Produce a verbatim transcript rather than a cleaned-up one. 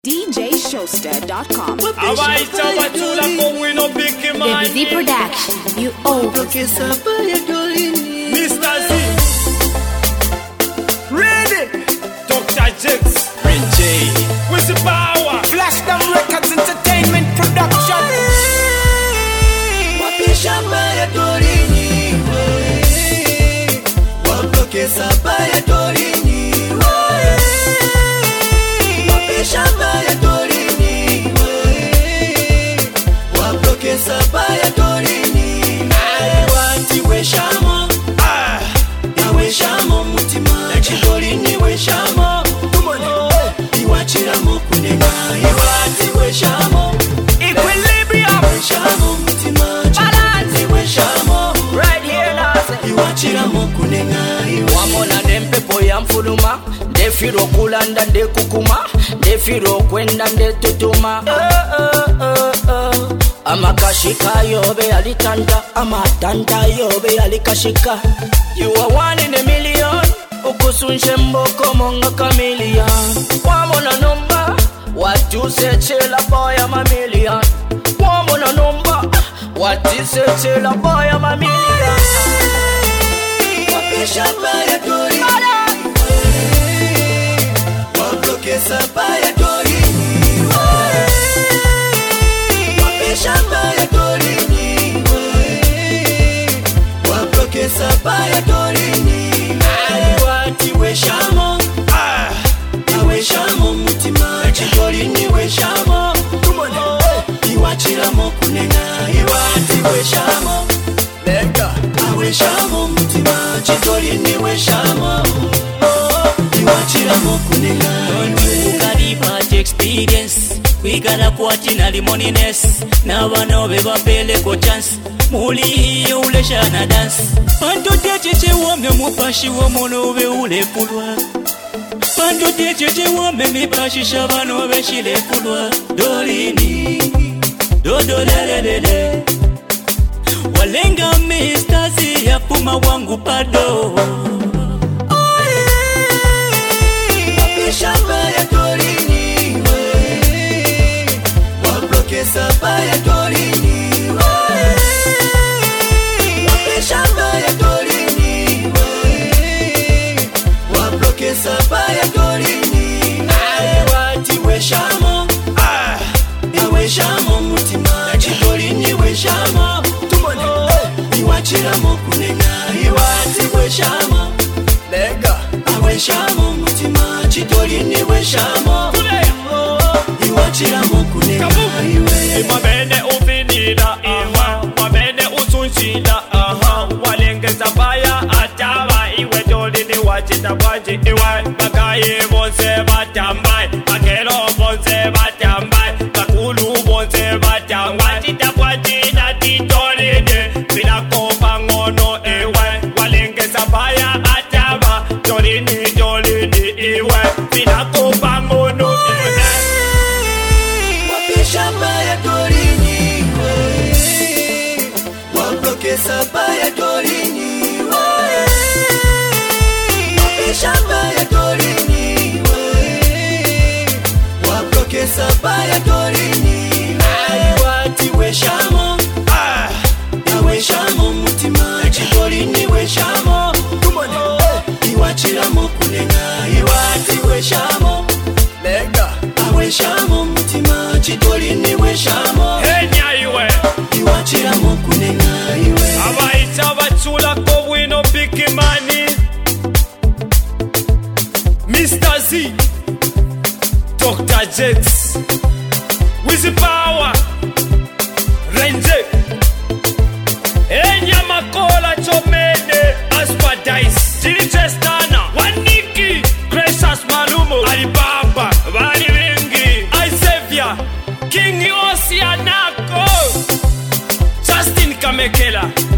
D J Showster dot com. Alright, Tabatula, but we no big man. Baby Z Production, you over. Mister Z, ready? Doctor Jex, Ren J, with the power. Flash them Records Entertainment Production. Wapisha baya dorini, wabloke sabaya dorini, wapisha baya dorini, wabloke sabaya dorini. Wati we shamo, ah, ya we shamo mutima, chidorini we shamo, iwachira mokunenga, iwati we shamo, equilibrium we shamo mutima, balance we shamo, right here now, iwachira mokunenga, wamona dempepo ya mfuluma, defiro kulanda de kukuma, defiro kwenda de tutuma, uh, uh, uh, uh. Amakashika yobe alitanda, amatanda yobe alikashika. You are one in a million, ukusunje mboko monga chameleon. Wamona number, what you say chill a boy I'm a million. Wamona number, what you say chill a boy I'm a million. Wapisha baya dori, wabloke sabaya dori. Shambaya dorini, wabloke sabaya dorini. Wati we shamo, ah, we shamo mutima, chidorini we shamo. Iwachira mokunenga, iwati we shamo, lega, we shamo mutima, chidorini we shamo. Iwachira mokunenga. Don't much experience. We gotta quat in a limoniness. Now I know we va pele ko chance. Muli ule shana dance. Panto teche wame mupashi wa mono we ule kulwa. Panto teche wame mipashi shabano we shile kulwa. Dorini, do do le le le le. Walenga Mister Z ya puma wangu pado. Shambaya dorini, wabloke sabaya dorini, shambaya dorini, wabloke sabaya dorini. Wati we shamo, ah, ya we shamo mutima, chidorini we shamo, iwachira mokunenga, iwati we shamo, lega, we shamo mutima, chidorini we shamo, iwachira mokunenga. Mabene ufinida, aha, mabene usunshida, aha, walengeza baya ataba, iwe dolini wachita wachi, iwe bakaye bonse batambai, bakelo bonse batambai, bakulu bonse batambai, chita wachi na titolini, bila kopa ngono, iwe walengeza baya ataba, dolini dolini, iwe bila kopa ngono, iwe. Shambaya dorini, wabloke sabaya dorini, shambaya dorini, wabloke sabaya dorini. Wati we shamo, ah, ya we shamo mutima, chidorini we shamo, iwachira mokunenga, iwati we shamo, lega, we shamo mutima, chidorini we shamo. Enya iwe, iwachira mokunenga iwe. abaita batula ko wino big money. Mister Z, Doctor Jex, with the power, Ren J, Enya Makola Chomede, Aspadice, Tini Chestana, Waniki, Gracious Malumo, Alibaba, Vani Vingi, Isevia, King Oceanaco, Justin Kamekela.